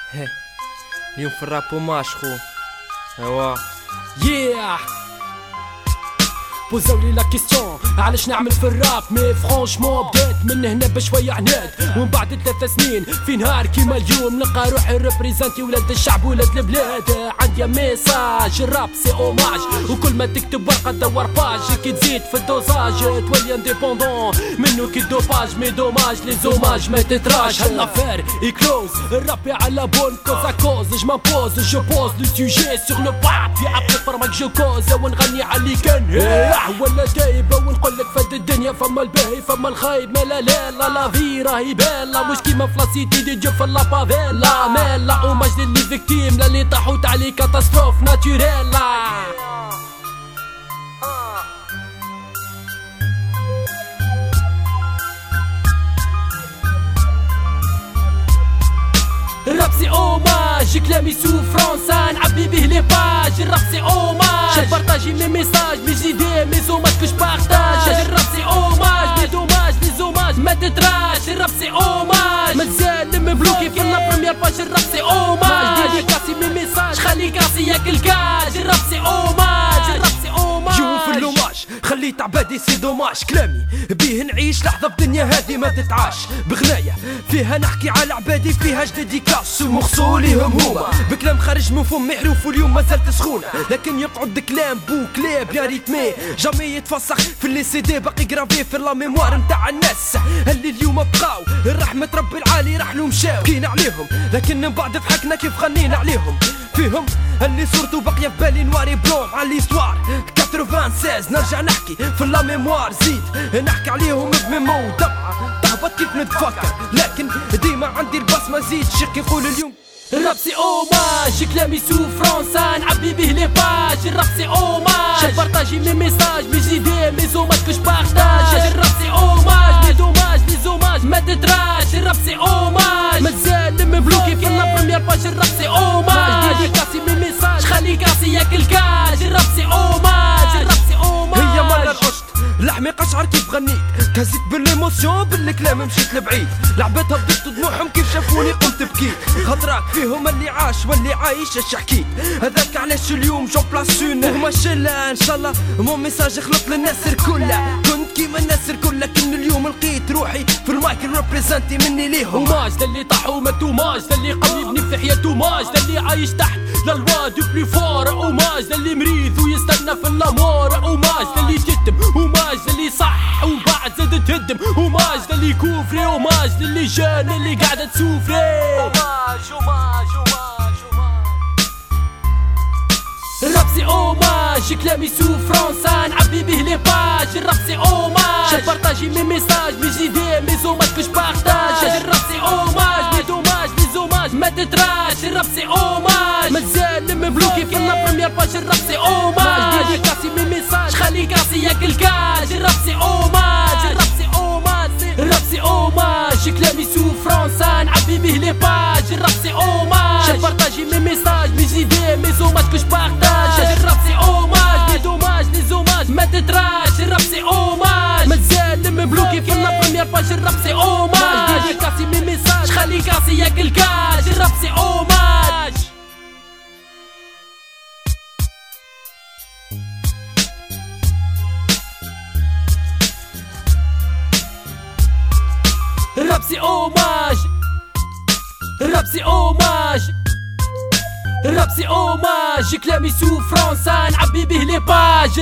هي اليوم في الراب وماش خو ايوا بوزولي لا كيستيون علاش نعمل في الراب مي فرانشمون بديت من هنا بشوية عناد ومن بعد 3 سنين في نهار كيما اليوم نلقى روحي ريبريزنتي ولاد الشعب ولاد البلاد. عندي ميساج الراب سي اوماج وكل ما تكتب ورقة تدور باج كي تزيد في الدوزاج تولي انديبوندون منو كي دوباج مي دوماج لي زوماج ما تتراج هالافير يكلوز الراب على بون كوز ا كوز جو مامبوز جو بوز لو سوجي سور لو باب في ابري فرمك جو كوز ونغني على كان ولا دايبة ونقولك فد الدنيا فما الباهي فما الخايب مالا لا في راهي بالا مش كيما فلاسيتي دي جو فلا بافيلا مالا اوماج للي فيكتيم للي طاحوت عليه كاتاستروف ناتوريلا. الراب سي اوماج كلامي سو فرنسا نعبي به لي باج. الراب سي اوماج بارطاجي مي ميساج مي زيدي مي زوماج كوش بارطاج. الراب سي اوماج مي دوماج لي زوماج ما تتراش. الراب سي اوماج مازال مبلوكي في لا بروميير باج. الراب سي اوماج ديديكاسي مي ميساج خلي كاسي ياك الكاج. الراب سي اوماج الراب سي اوماج جو في اللوماج خليت عبادي سي دوماج كلامي بيه نعيش لحظة بدنيا هذه ما تتعاش بغناية فيها نحكي على عبادي فيها ديديكاس ومغسوليهم هما بكلام خارج من فمي حروف واليوم ما زالت سخونة لكن يقعد كلام بوكلي بيان ريتمي جامي يتفسخ في اللي سي دي باقي جرافي في لا ميموار نتاع الناس اللي اليوم بقاو الرحمة ربي العالي رحلوا مشاو كينا عليهم لكن من بعد ضحكنا كيف غنينا عليهم فيهم اللي صورته باقية في بالي نواري بلون على ليستوار 96 نرجع نحكي في لا ميموار زيد نحكي عليهم بميمو دمعة تهبط كيف نتفكر لكن ديما عندي البصمة زيد شق يقول اليوم الراب سي اوماج كلامي سو فرنسا نعبي به لي باج. الراب سي اوماج بارطاجي مي ميساج مي زيدي مي زوماج كوش بارطاج. الراب سي اوماج مي دوماج لي زوماج ما تتراش. الراب سي اوماج مازال مبلوكي في لا بروميير باج. الراب سي اوماج ديديكاسي مي ميساج خلي كاسي ياك الكاج. الراب سي اوماج الراب سي اوماج هي مرة القشط لحمي قشعر كيف غنيت تهزيت بالايموسيون بالكلام مشيت لبعيد لعبتها بدت دموعهم كيف شافوني قمت بكيت خاطرك فيهم اللي عاش واللي عايش اش حكيت هذاك علاش اليوم جو بلاسون وما شلا ان شاء الله مو ميساج خلط للناس الكل كنت كيما الناس الكل لكن اليوم لقيت روحي في المايك ريبريزنتي مني ليهم اوماج للي طاح وماتوا ماج للي قريبني في حياته ماج للي عايش تحت للوا دو بلي فور اوماج للي مريض ويستنى في الامور اوماج للي تتم اوماج للي صح ومن بعد زاد تهدم اوماج للي كوفري اوماج للي جان اللي قاعدة تسوفري اوماج اوماج اوماج الراب سي اوماج كلامي سو فرنسا نعبي به لي باج. الراب سي اوماج بارطاجي مي ميساج مي زيدي مي زوماج كوش بارطاج. الراب سي اوماج مي دوماج لي زوماج ما تتراش. الراب سي اوماج مازال مبلوكي في لا بروميير باج. الراب سي اوماج ديديكاسي مي ميساج خلي كاسي ياك الكاج. الراب سي اوماج الراب سي اوماج الراب سي اوماج كلامي سو فرنسا نعبي به لي باج. الراب سي اوماج بارطاجي مي ميساج مي زيدي مي زوماج كوش بارطاج. الراب سي اوماج مي دوماج لي زوماج ما تتراش. الراب سي اوماج مازال مبلوكي في لا بروميير باج. الراب سي اوماج ديديكاسي مي ميساج خلي كاسي ياك الكاج. الراب سي اوماج الراب سي اوماج الراب سي اوماج الراب سي اوماج كلامي سو فرنسا نعبي به لي باج.